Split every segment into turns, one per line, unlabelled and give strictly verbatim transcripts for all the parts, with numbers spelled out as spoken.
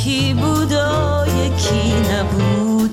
یکی بود و یکی نبود.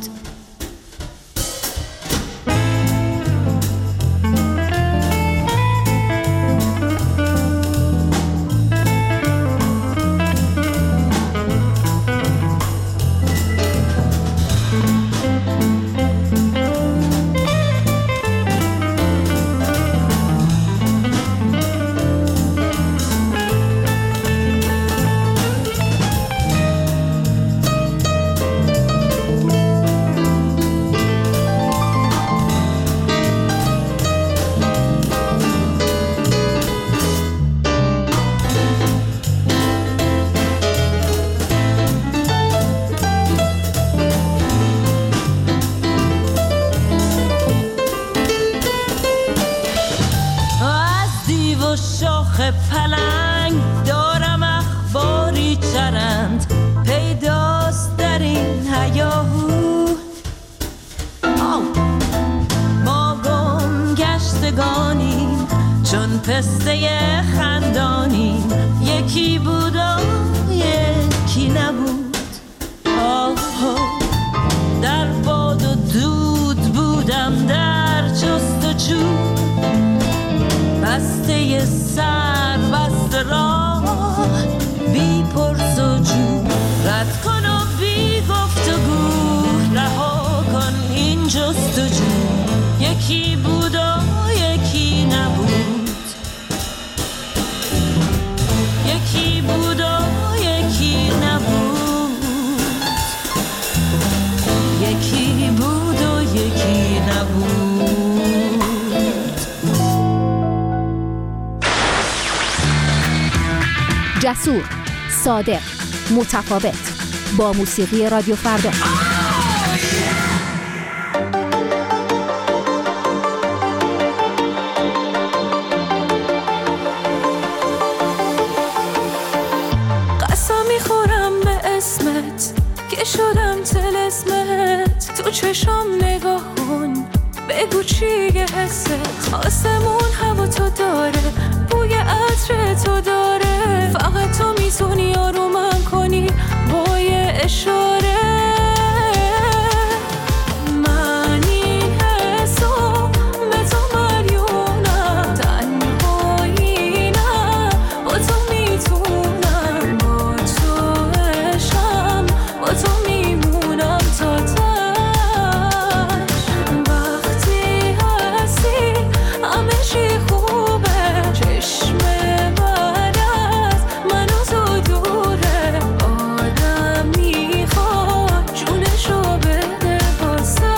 شاخ پلنگ دارم اخباری چرند، پیداست در این هیاهو. ما گم گشتگانیم چون پسته خندانیم، یکی بود و یکی نبود. آه در باد و دود بودم در جستجو، بسته سر بسته راه بی پرس و جو. رد کن و بی گفت و گو رها کن این جستجو، یکی بود و یکی نبود. یکی بود و یکی نبود. یکی بود و یکی نبود.
جسور، صادق، متفاوت، با موسیقی رادیو فردا.
قسم میخورم به اسمت که شدم طلسمت، تو چشام نگاه کن بگو چیه حست. آسمون هوا تو داره، بوی عطر تو داره، فقط تو میتونی آرومم کنی با یه اشاره. من این حسو به تو مریونم، تنهایی نه با تو میتونم، با تو عشقم با تو میمونم تا تش. وقتی هستی همه چی خوبه، چشم بعد از من و تو دوره، آدم میخواد جونشو بده واسه.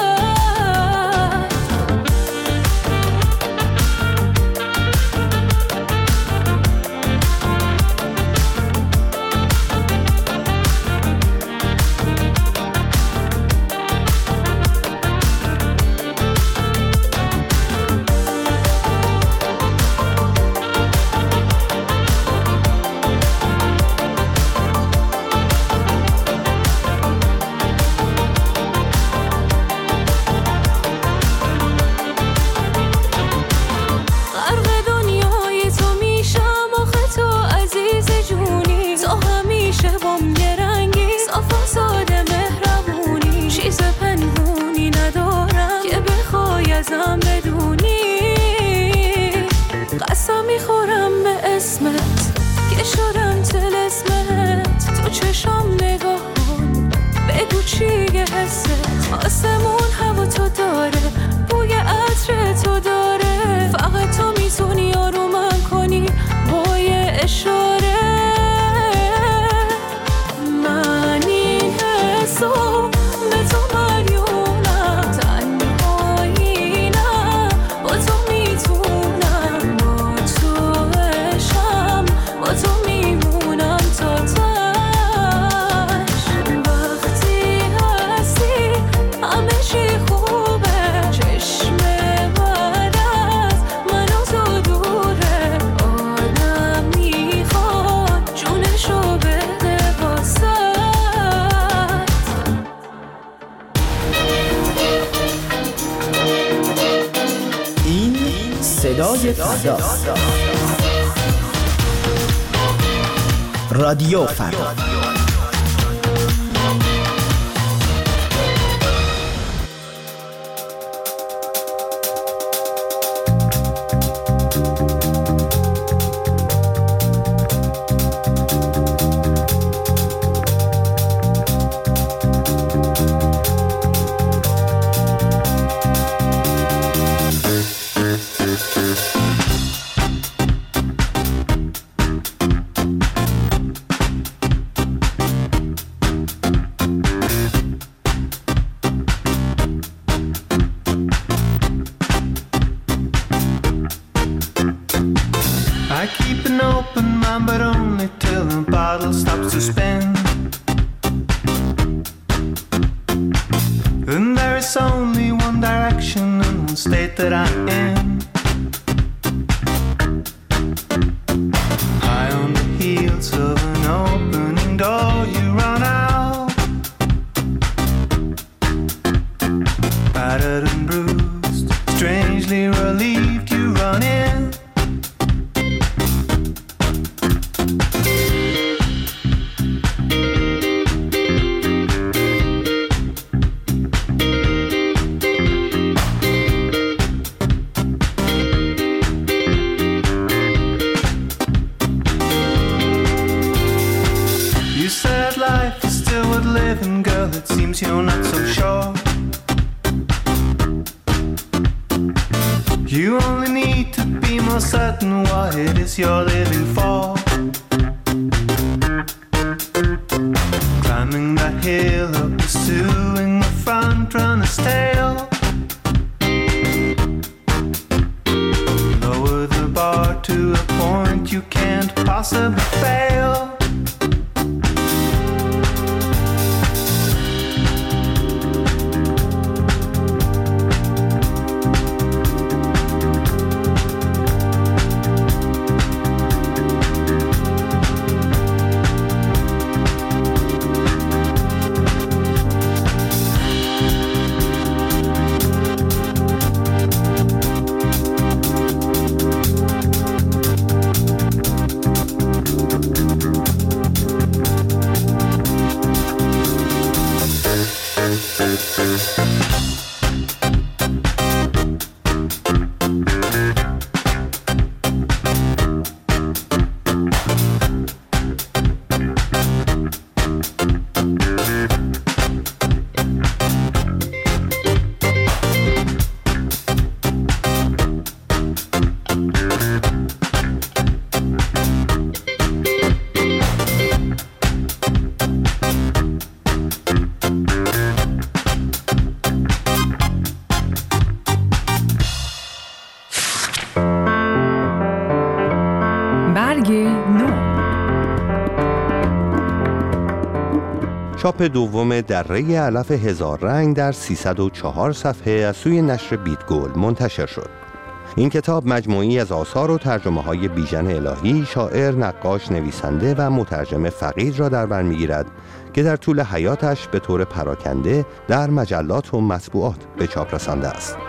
غرق دنیای تو میشم آخه تو عزیز جونی، تو همیشه بام یه رنگی، صاف و ساده مهربونی، چیز پنهونی ندارم که بخوای ازم بدونی. قسم میخورم به اسمت که شدم طلسمت، تو چشام نگاه کن بگو چیه حست. آسمون هوا تو داره، بوی عطر تو داره، فقط تو میتونی آرومم کنی با یه اشاره. من این حسو به تو مریونم، تنهایی نه با تو میتونم، با تو عشقم با تو میمونم تا تش. وقتی هستی همه چی خوبه، چشم بعد از من و تو دوره، آدم میخواد جونشو بده واسه.
این صدای فردا، رادیو فردا.
I keep an open mind, but only till the bottle stops to spin. And there is only one direction and one state that I'm in. High on the heels of an opening door, you run out, battered and bruised, strangely relieved, you run in. It seems you're not so sure. You only need to be more certain what it is you're living for. Climbing that hill or pursuing the front runner's tail. Lower the bar to a point you can't possibly fail.
چاپ دوم دره علف هزار رنگ در سیصد و چهار صفحه از سوی نشر بیتگل منتشر شد. این کتاب مجموعی از آثار و ترجمه‌های بیژن الهی، شاعر، نقاش، نویسنده و مترجم فقید را در بر می‌گیرد که در طول حیاتش به طور پراکنده در مجلات و مطبوعات به چاپ رسانده است.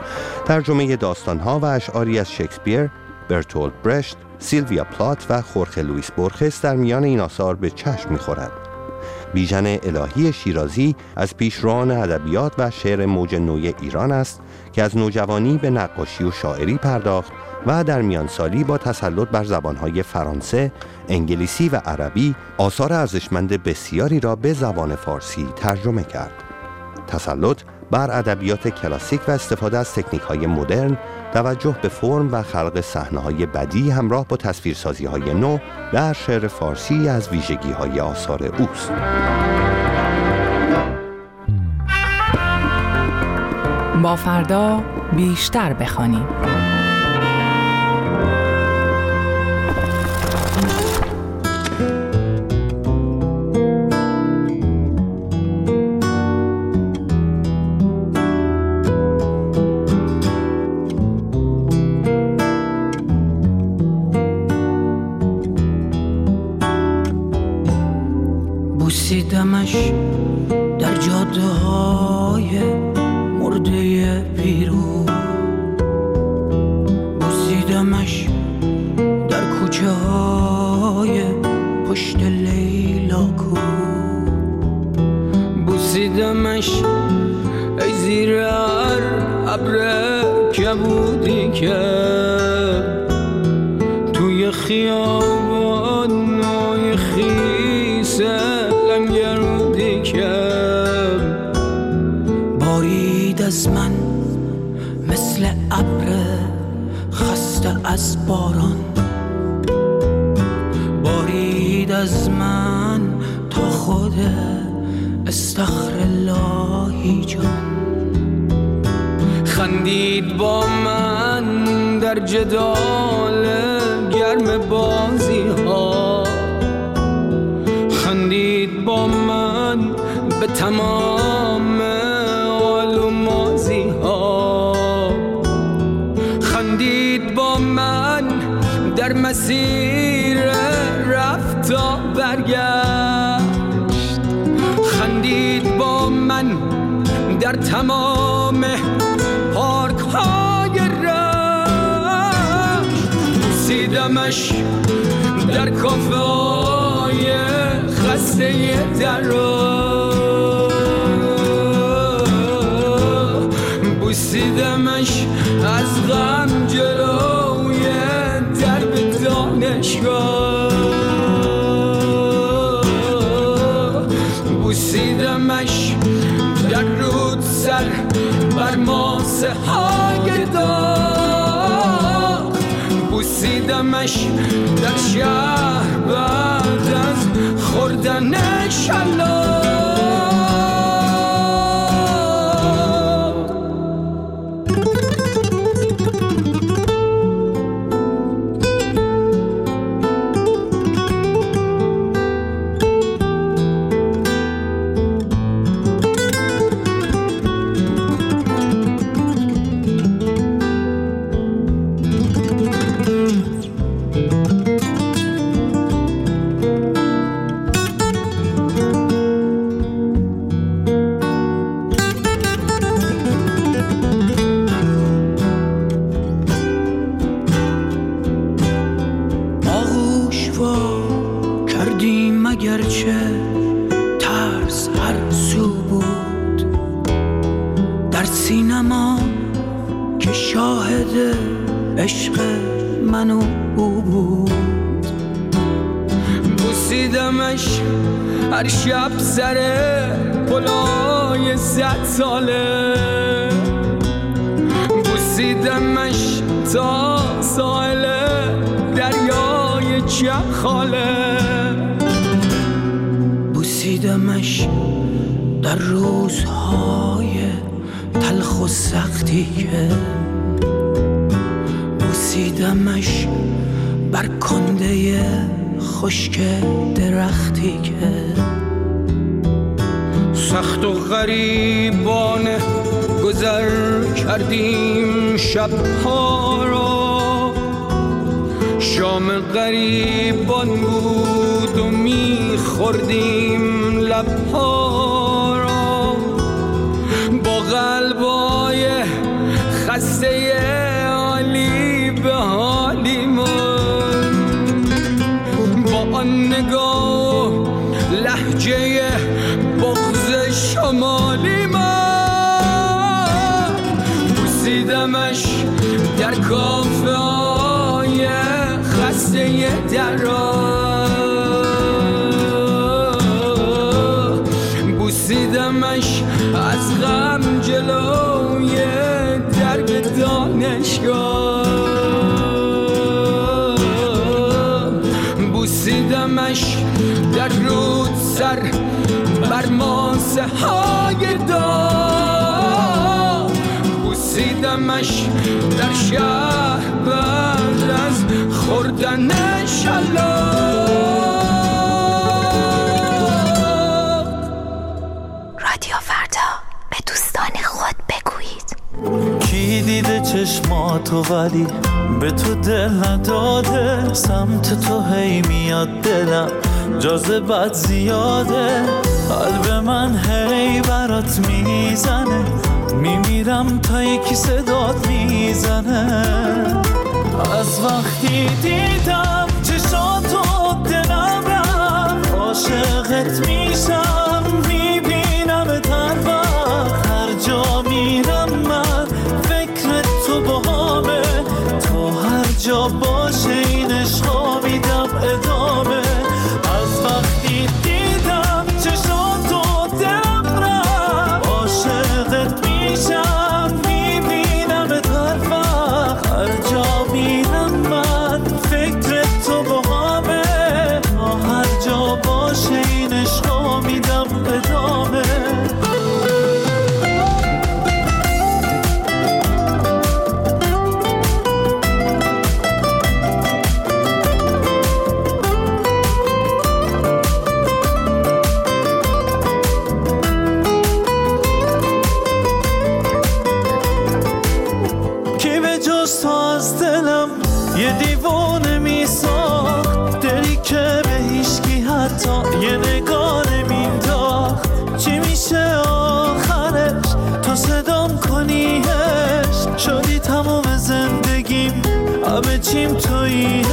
ترجمه داستان‌ها و اشعاری از شکسپیر، برتولت برشت، سیلویا پلات و خورخه لوئیس بورخس در میان این آثار به چشم می‌خورد. بیژن الهی شیرازی از پیشروان ادبیات و شعر موج نوی ایران است که از نوجوانی به نقاشی و شاعری پرداخت و در میانسالی با تسلط بر زبانهای فرانسه، انگلیسی و عربی آثار ارزشمند بسیاری را به زبان فارسی ترجمه کرد. تسلط بر ادبیات کلاسیک و استفاده از تکنیک‌های مدرن، توجه به فرم و خلق صحنه‌های بدیعی همراه با تصویرسازی‌های نو در شعر فارسی از ویژگی‌های آثار اوست.
با فردا بیشتر بخوانیم.
بوسیدمش در جاده های مرده پیرو، بوسیدمش در کوچه های پشت لیلاکو، بوسیدمش ای زیر هر ابر کبودی که توی خیابانای خیسه لنگرودی که بارید از من مثل ابر خسته از باران، بارید از من تا خود استغفراللهی جان. خندید با من در جدال گرم بازی ها، خندید با من به تمام آل و مازی ها، خندید با من در مسیر رفت تا برگشت، خندید با من در تمام پارک های رشت، بوسیدمش در کافه های خسته درا، بوسیدمش از غم جلوی درب دانشگاه، بوسیدمش در رود سر بر ماسه های داغ، بوسیدمش در شهر بعد از خوردن شلاق. هر شب سر پلای صد ساله، بوسیدمش تا ساحل دریای چخاله، بوسیدمش در روزهای تلخ و سختی که، بوسیدمش بر کنده خشک درختی که، سخت و غریبانه گذر کردیم شبها را، شام غریبان بود و میخوردیم لبها را، با قلبای خسته عالی به حالی من، با آن نگاه لهجه بغض شمالی من، بوسیدمش در کافه های خسته درا، بوسیدمش از غم جلوی درب دانشگاه، بوسیدمش در رود سر بر ماسه های داغ، بوسیدمش در شهر بعد از خوردن شلاق.
رادیو فردا، به دوستان خود بگویید.
کی دیده چشماتو ولی به تو دل نداده، سمت تو هی میاد دلم جاذبت زیاده، قلب من هی برات میزنه، میمیرم تا یکی صدات میزنه، از وقتی دیدم چشاتو دلم رفت، عاشقت میشم میبینم هر وقت، هر جا میرم من فکر تو باهامه، تو هر جا باشه این عشقا میدم ادامه، از وقتی دیدم چشاتو دلم رفت، عاشقت میشم میبینم هر وقت، هر جا میرم من فکر تو باهامه، تا هر جا باشه این عشقا میدم ادامه. داشت تو از دلم یه دیوانه می ساخت، دلی که به هیچکی حتی یه نگاه نمینداخت. چی میشه آخرش تو صدام کنیش، شدی تمام زندگیم همه چیم توییش.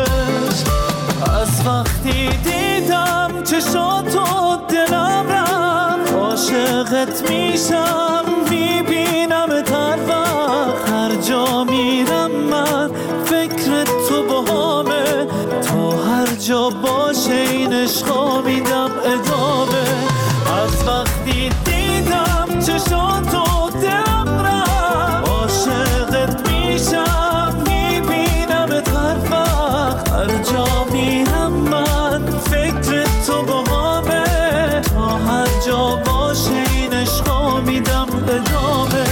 از وقتی دیدم چشاتو دلم رفت، عاشقت میشم میبینم هر وقت. هر جا میرم من فکر تو باهامه، تا هر جا باشه این عشقا میدم ادامه. از وقتی دیدم چشاتو دلم رفت، عاشقت میشم میبینم هر وقت. هر جا میرم من فکر تو باهامه، تا هر جا باشه این عشقا میدم ادامه.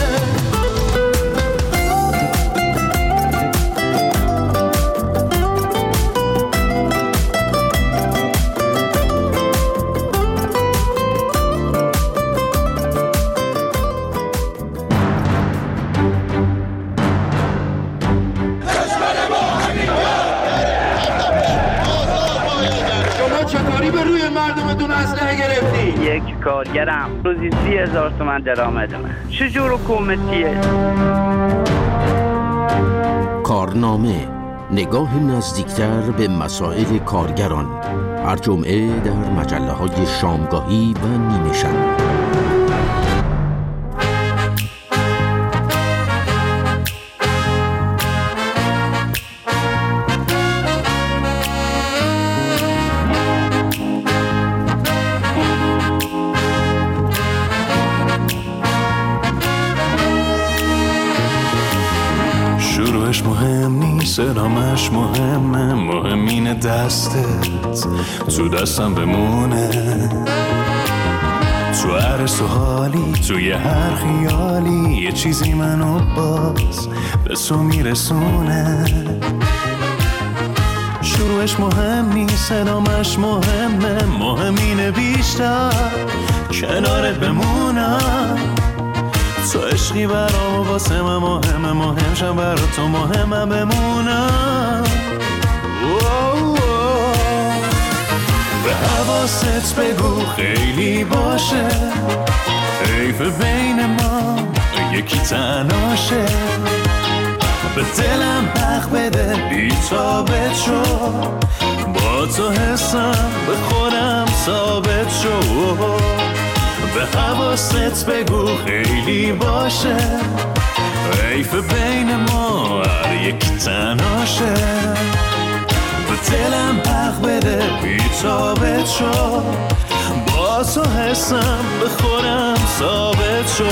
یک کارگرم روزی سی هزار تومن درآمدمه. چجور حکومتیه؟
کارنامه، نگاه نزدیکتر به مسائل کارگران، هر جمعه در مجله های شامگاهی و نیمه شب.
سرامش مهمه، مهمین دستت تو دستم بمونه. تو هر سوالی توی هر خیالی یه چیزی منو باز به تو میرسونه. شروعش مهم نیست، سرامش مهمه، مهمین بیشتر کنارت بمونم. تو عشقی برام و واسه من مهمه، مهم شم برا تو مهمم بمونم. به حواست بگو خیلی باشه، حیف بین ما یکی تناشه. به دلم حق بده بی تابت شو، با تو حسم به خودم ثابت شو. به حواست بگو خیلی باشه، حیف بین ما هر یک تناشه. به دلم حق بده بی تابت شو، با تو حسم به خودم ثابت شو.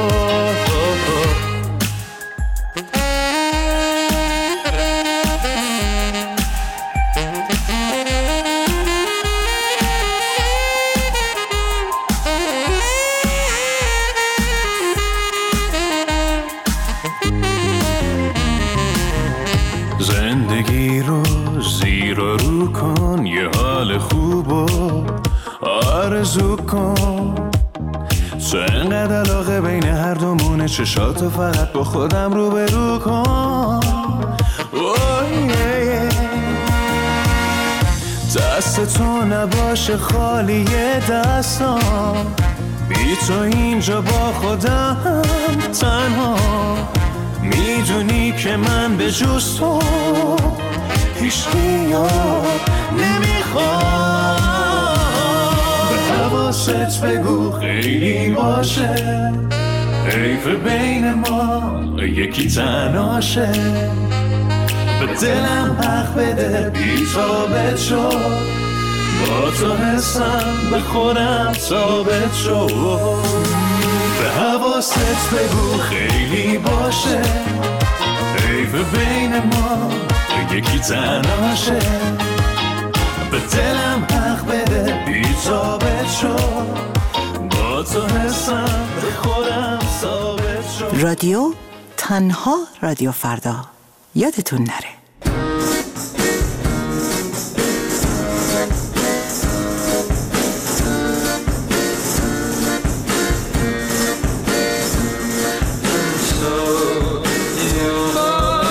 زندگی رو زیر و رو کن، یه حال خوب و آرزو کن. تو انقدر علاقه بین هر دومونه، چشاتو فقط با خودم رو به رو کن. دست تو نباشه خالی دستام، بی تو اینجا با خودم تنها. میدونی که من به جز تو هیچ یاد نمیخوام. به حواست بگو خیلی باشه، حیف بین ما یکی تناشه. به دلم حق بده بی تابت شو، با تو حسم به خودم ثابت شو. به حواست بگو خیلی باشه، حیف بین ما یکی تناشه. به دلم حق بده بی تابت شو، با تو حسم به خودم ثابت شو.
رادیو تنها رادیو فردا، یادتون نره.
So you are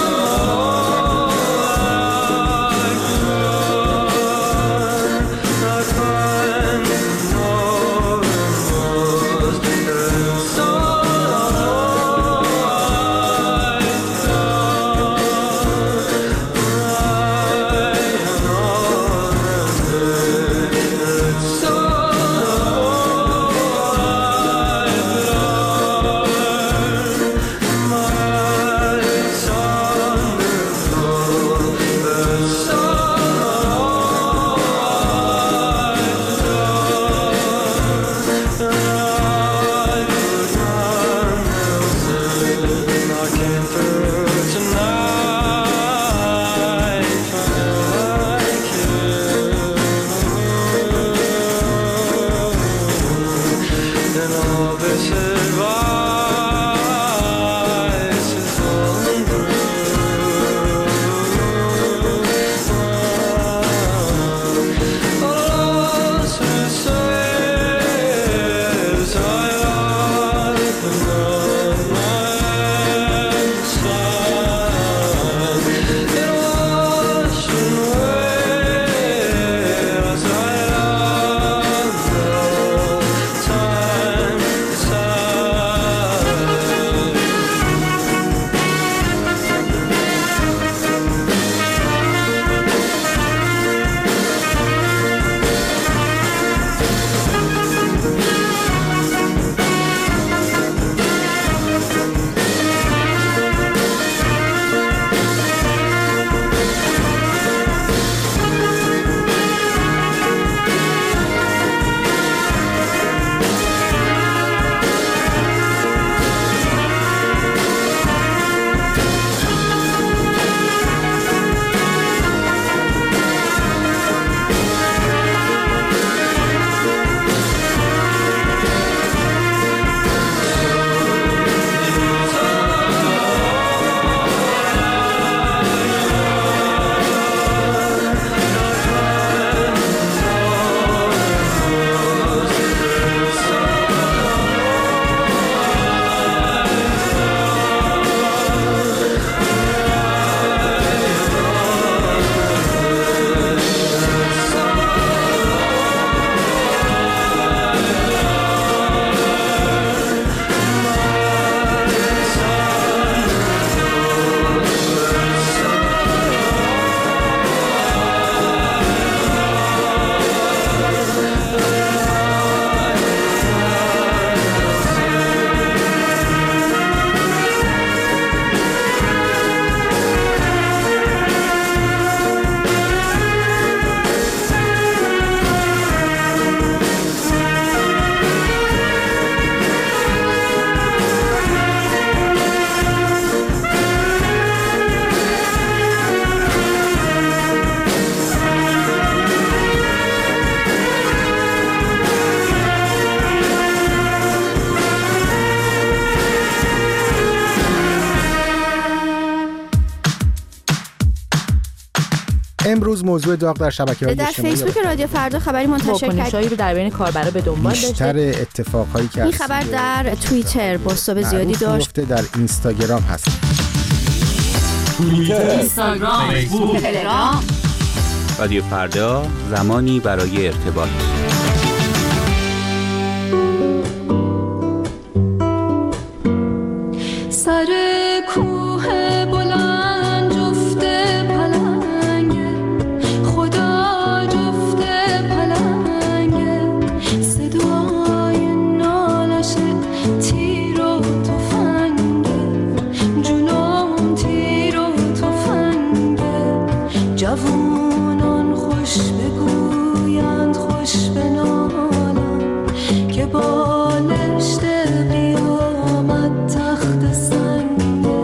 امروز موضوع داغ در شبکه‌های
در فیسبوک رادیو فردا خبری منتشر کرد.
واکنش‌هایی رو در بین کاربرا به دنبال داشته.
بیشتر اتفاقایی که
این خبر در توییتر بازتاب زیادی داشت.
در اینستاگرام هست.
توییتر، اینستاگرام، فیسبوک، تلگرام.
رادیو فردا، زمانی برای ارتباط.
سر کوه بلند جفت پلنگه، خدا جفت پلنگه، صدای نالش تیر و تفنگه، جونم تیر و تفنگه، جوونان خوش بگویند خوش بنالند که بالشت قیامت تخت سنگه.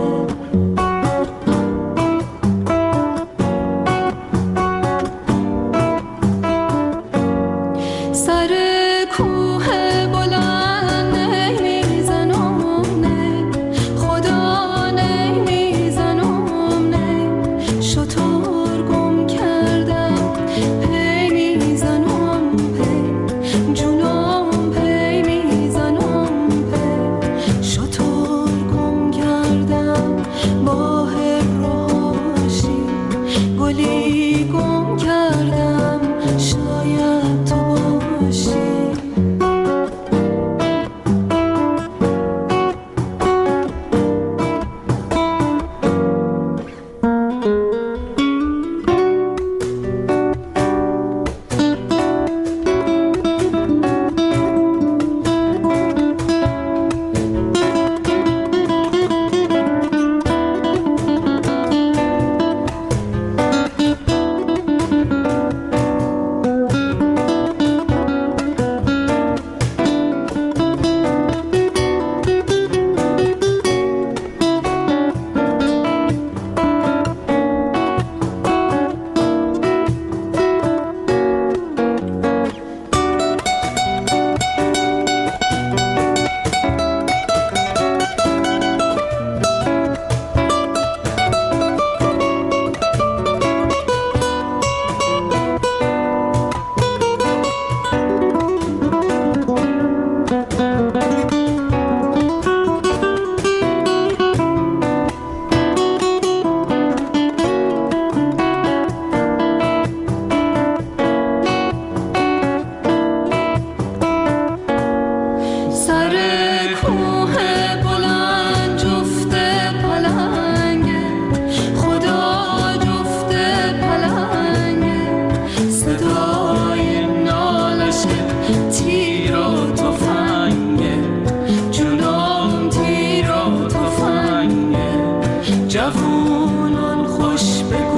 سر کوه بلند نمیزنم نه، خدا نمیزنم نه، شطور گم کردم پی میزنم پی، جونم پی میزنم پی، شطور گم کردم با هراشی، گلی گم کردم شاید تو باشی. سر کوه بلند جفت پلنگه، خدا جفت پلنگه، صدای نالش تیر و تفنگه، جونم تیر و تفنگه، جوونان خوش بگو